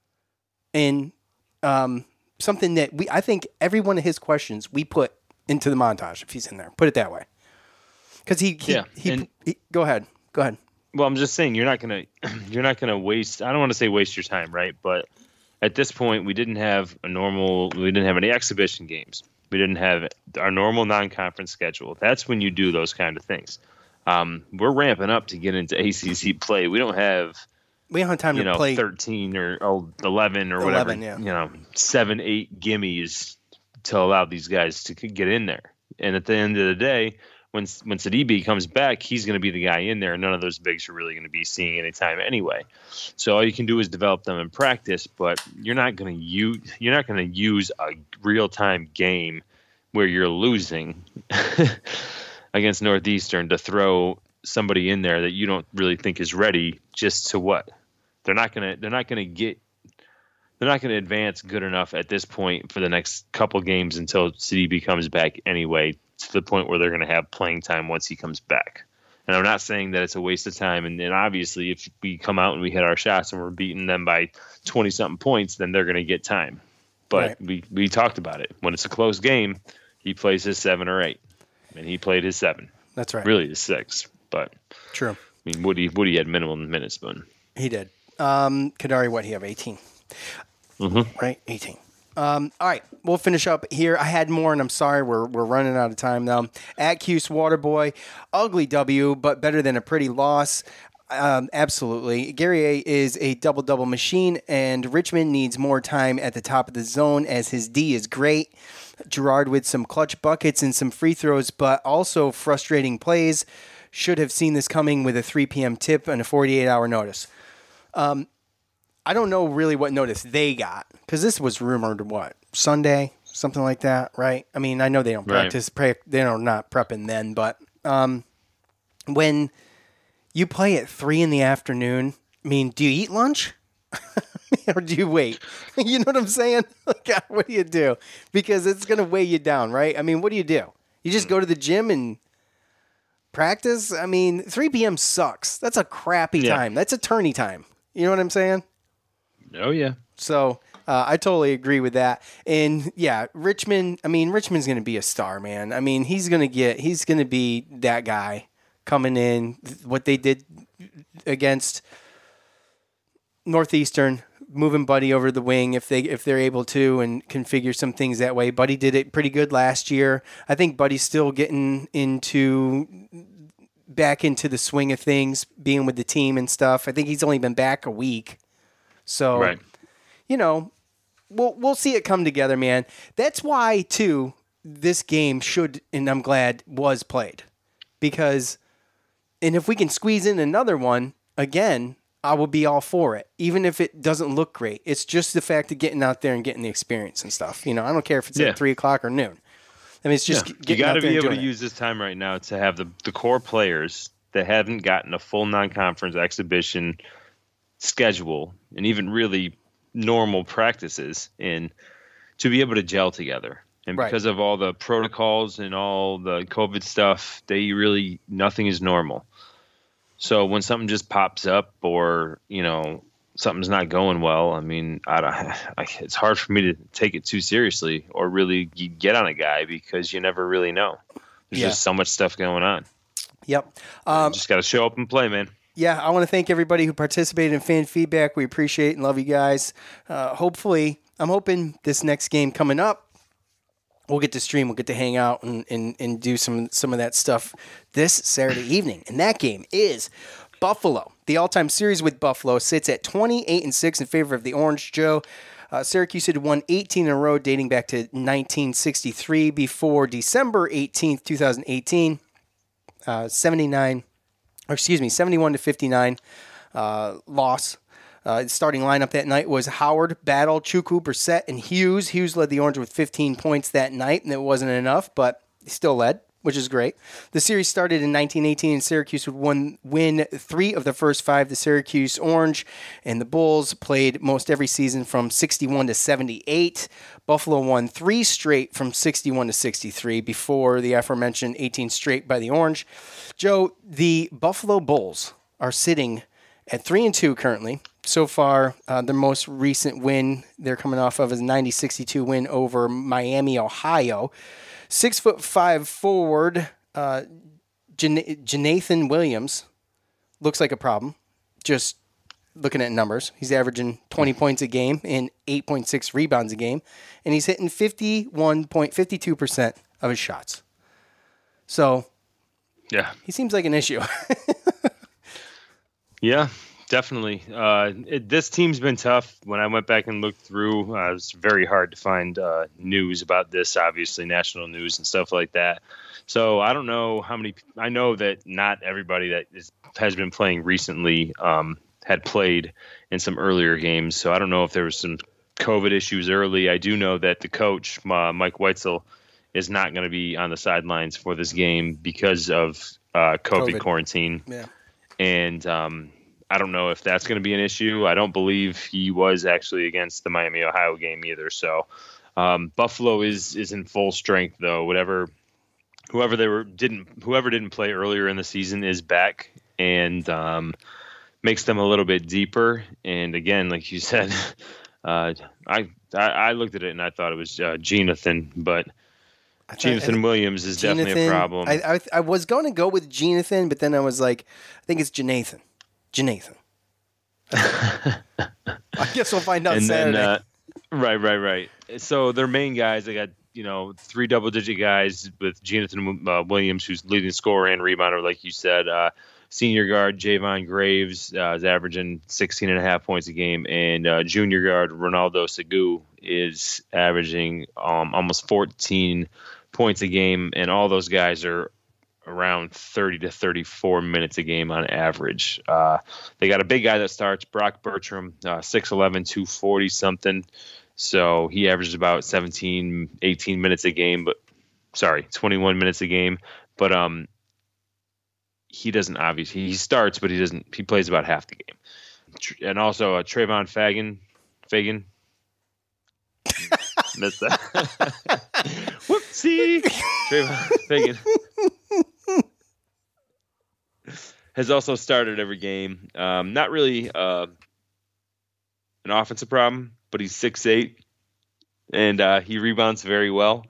And um, something that we, I think every one of his questions we put into the montage if he's in there. Put it that way. Because he, he, yeah, he, and, he, go ahead, go ahead. Well, I'm just saying you're not gonna, you're not gonna waste. I don't want to say waste your time, right? But at this point, we didn't have a normal. We didn't have any exhibition games. We didn't have our normal non-conference schedule. That's when you do those kind of things. Um, we're ramping up to get into A C C play. We don't have. We don't have time you to know, play thirteen or oh, eleven or whatever. eleven, yeah. You know, seven, eight gimmies to allow these guys to get in there. And at the end of the day, when when Sidibe comes back, he's going to be the guy in there. None of those bigs are really going to be seeing any time anyway. So all you can do is develop them in practice, but you're not going to use you're not going to use a real time game where you're losing against Northeastern to throw somebody in there that you don't really think is ready just to what? They're not going to they're not going to get they're not going to advance good enough at this point for the next couple games until Sidibe comes back anyway, to the point where they're going to have playing time once he comes back. And I'm not saying that it's a waste of time. And, and obviously, if we come out and we hit our shots and we're beating them by twenty-something points, then they're going to get time. But right. we, we talked about it. When it's a close game, he plays his seven or eight. And he played his seven. That's right. Really his six. But true. I mean, Woody Woody had minimum minutes, but he did. Um, Kadari, what he have? eighteen. Mm-hmm. Right, eighteen. Um, all right, we'll finish up here. I had more, and I'm sorry, we're we're running out of time now. At Cuse Waterboy, ugly W, but better than a pretty loss. Um, absolutely. Guerrier is a double-double machine, and Richmond needs more time at the top of the zone as his D is great. Girard with some clutch buckets and some free throws, but also frustrating plays. Should have seen this coming with a three p.m. tip and a forty-eight hour notice. Um, I don't know really what notice they got, because this was rumored, what, Sunday? Something like that, right? I mean, I know they don't practice. Right. Pre- they're not prepping then, but um, when you play at three in the afternoon, I mean, do you eat lunch? Or do you wait? You know what I'm saying? God, what do you do? Because it's going to weigh you down, right? I mean, what do you do? You just go to the gym and practice? I mean, three p.m. sucks. That's a crappy yeah. time. That's a tourney time. You know what I'm saying? Oh, yeah. So uh, I totally agree with that. And, yeah, Richmond, I mean, Richmond's going to be a star, man. I mean, he's going to get, he's going to be that guy coming in. What they did against Northeastern, moving Buddy over the wing if they if they're able to and configure some things that way. Buddy did it pretty good last year. I think Buddy's still getting into back into the swing of things, being with the team and stuff. I think he's only been back a week. So, right. you know, we'll we'll see it come together, man. That's why, too, this game should, and I'm glad, was played. Because, and if we can squeeze in another one, again, I will be all for it, even if it doesn't look great. It's just the fact of getting out there and getting the experience and stuff. You know, I don't care if it's yeah. at three o'clock or noon. I mean, it's just yeah. getting you got to be able to it. use this time right now to have the, the core players that haven't gotten a full non-conference exhibition schedule and even really normal practices in to be able to gel together. And right. because of all the protocols and all the COVID stuff, they really nothing is normal. So when something just pops up or, you know, something's not going well, I mean, I don't, I, it's hard for me to take it too seriously or really get on a guy because you never really know. There's yeah. just so much stuff going on. Yep. Um, just got to show up and play, man. Yeah, I want to thank everybody who participated in fan feedback. We appreciate and love you guys. Uh, hopefully, I'm hoping this next game coming up, we'll get to stream, we'll get to hang out and, and, and do some some of that stuff this Saturday evening. And that game is Buffalo. The all-time series with Buffalo sits at twenty-eight and six in favor of the Orange, Joe. Uh, Syracuse had won eighteen in a row dating back to nineteen sixty-three before December eighteenth, twenty eighteen. Uh, seventy-nine, or excuse me, seventy-one to fifty-nine uh, loss. Uh, the starting lineup that night was Howard, Battle, Chukwu, Brissett, and Hughes. Hughes led the Orange with fifteen points that night, and it wasn't enough, but he still led, which is great. The series started in nineteen eighteen, and Syracuse would win, win three of the first five. The Syracuse Orange and the Bulls played most every season from sixty-one to seventy-eight. Buffalo won three straight from sixty-one to sixty-three before the aforementioned eighteen straight by the Orange. Joe, the Buffalo Bulls are sitting at three and two currently. So far, uh, their most recent win they're coming off of is a ninety sixty-two win over Miami, Ohio. Six foot five forward, uh, Jan- Jonathan Williams looks like a problem. Just looking at numbers, he's averaging twenty points a game and eight point six rebounds a game, and he's hitting fifty-one point five two percent of his shots. So, yeah, he seems like an issue. Yeah. Definitely. Uh, it, this team's been tough. When I went back and looked through, uh, it was very hard to find uh, news about this, obviously, national news and stuff like that. So I don't know how many – I know that not everybody that is, has been playing recently um, had played in some earlier games. So I don't know if there was some COVID issues early. I do know that the coach, uh, Mike Weitzel, is not going to be on the sidelines for this game because of uh, COVID, COVID quarantine. Yeah. And um, – I don't know if that's going to be an issue. I don't believe he was actually against the Miami, Ohio game either. So um, Buffalo is is in full strength though. Whatever, whoever they were didn't whoever didn't play earlier in the season is back and um, makes them a little bit deeper. And again, like you said, uh, I, I I looked at it and I thought it was uh, Jonathan, but Jonathan Williams is Jonathan, definitely a problem. I I, I was going to go with Jonathan, but then I was like, I think it's Jonathan. Jonathan. I guess we'll find out and Saturday. Then, uh, right, right, right. So their main guys, they got, you know, three double-digit guys with Jonathan uh, Williams, who's leading scorer and rebounder, like you said. Uh, senior guard Javon Graves uh, is averaging sixteen and a half points a game, and uh, junior guard Ronaldo Segu is averaging um, almost fourteen points a game, and all those guys are around thirty to thirty-four minutes a game on average. Uh, they got a big guy that starts, Brock Bertram, uh, six eleven, two forty something. So he averages about seventeen, eighteen minutes a game, but sorry, twenty-one minutes a game. But um, he doesn't obviously, he starts, but he doesn't, he plays about half the game. And also uh, Trayvon Fagan, Fagan. Missed that. Whoopsie. Trayvon Fagan has also started every game. Um, not really uh, an offensive problem, but he's six eight, and uh, he rebounds very well.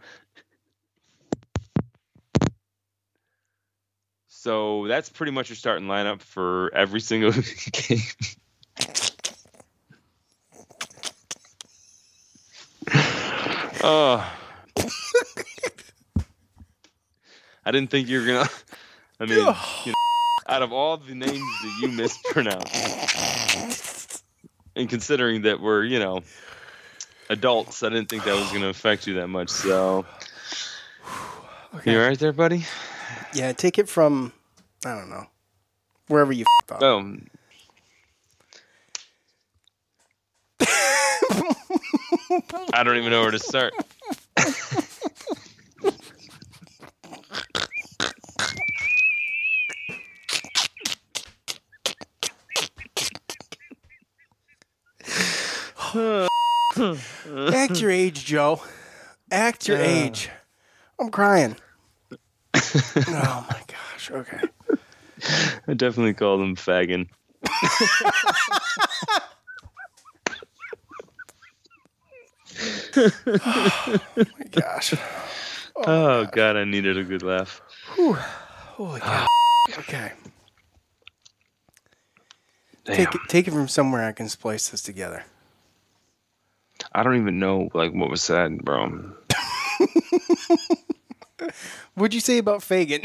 So that's pretty much your starting lineup for every single game. Oh. I didn't think you were going to... I mean, you know, out of all the names that you mispronounced, and considering that we're, you know, adults, I didn't think that was going to affect you that much. So, okay. You all right there, buddy? Yeah, take it from, I don't know, wherever you f***ed up. Oh. I don't even know where to start. Act your age, Joe. Act your uh. age. I'm crying. Oh my gosh. Okay. I definitely called him Fagan. Oh my gosh. Oh, oh god. god, I needed a good laugh. Whew. Holy cow. Okay. Damn. Take it, take it from somewhere I can splice this together. I don't even know like what was said, bro. What'd you say about Fagan?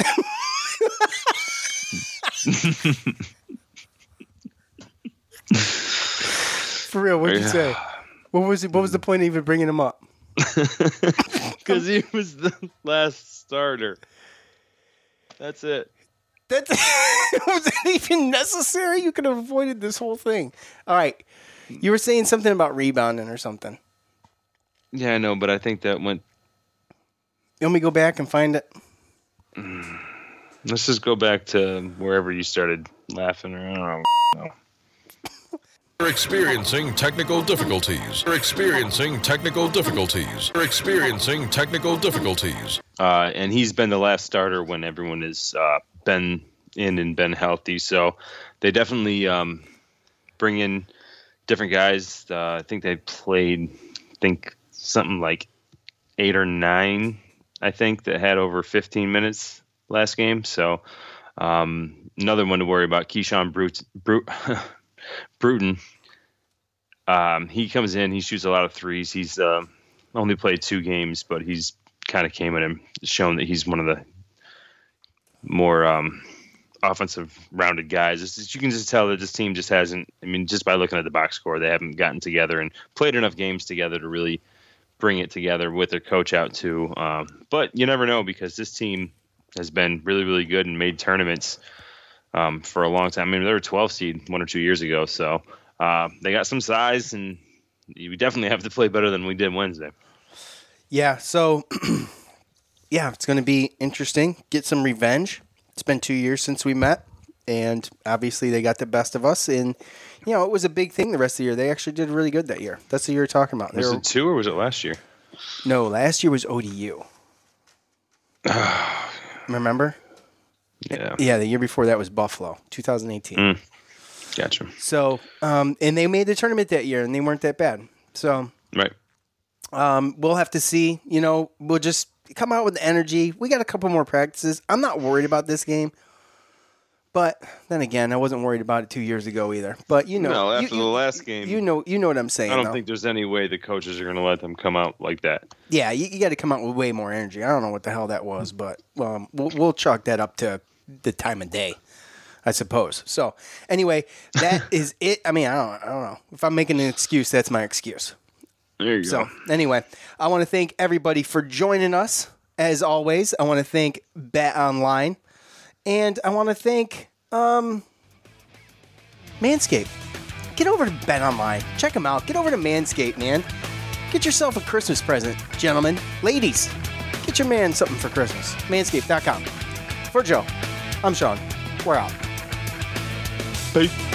For real, what'd you say? What was it? What was the point of even bringing him up? Because he was the last starter. That's it. That was that even necessary? You could have avoided this whole thing. All right, you were saying something about rebounding or something. Yeah, I know, but I think that went. You want me to go back and find it? Let's just go back to wherever you started laughing, or I don't know. We're experiencing technical difficulties. We're experiencing technical difficulties. We're experiencing technical difficulties. Uh, and he's been the last starter when everyone has uh, been in and been healthy. So they definitely um, bring in different guys. Uh, I think they played, I think something like eight or nine. I think that had over fifteen minutes last game. So um, another one to worry about, Keyshawn Brut- Brut- Bruton. Um, he comes in, he shoots a lot of threes. He's uh, only played two games, but he's kind of came in and shown that he's one of the more um, offensive rounded guys. It's just, you can just tell that this team just hasn't, I mean, just by looking at the box score, they haven't gotten together and played enough games together to really bring it together with their coach out too. Um, but you never know, because this team has been really, really good and made tournaments um, for a long time. I mean, they were twelve seed one or two years ago. So uh, they got some size, and you definitely have to play better than we did Wednesday. Yeah. So yeah, it's going to be interesting. Get some revenge. It's been two years since we met, and obviously they got the best of us. And, you know, it was a big thing the rest of the year. They actually did really good that year. That's the year you're talking about. Was were, it two or was it last year? No, last year was O D U. Remember? Yeah. Yeah, the year before that was Buffalo, twenty eighteen. Mm. Gotcha. So, um, and they made the tournament that year, and they weren't that bad. So, right. Um, we'll have to see. You know, we'll just come out with the energy. We got a couple more practices. I'm not worried about this game. But then again, I wasn't worried about it two years ago either. But you know, no, after you, the you, last game, you know, you know what I'm saying. I don't though. think there's any way the coaches are going to let them come out like that. Yeah, you, you got to come out with way more energy. I don't know what the hell that was, but um, we'll, we'll chalk that up to the time of day. I suppose. So anyway, that is it. I mean, I don't, I don't know. If I'm making an excuse, that's my excuse. There you so, go. So anyway, I want to thank everybody for joining us. As always, I want to thank Bet Online, and I want to thank um, Manscaped. Get over to Bet Online. Check them out. Get over to Manscaped, man. Get yourself a Christmas present, gentlemen. Ladies, get your man something for Christmas. Manscaped dot com. For Joe, I'm Sean. We're out. Peace.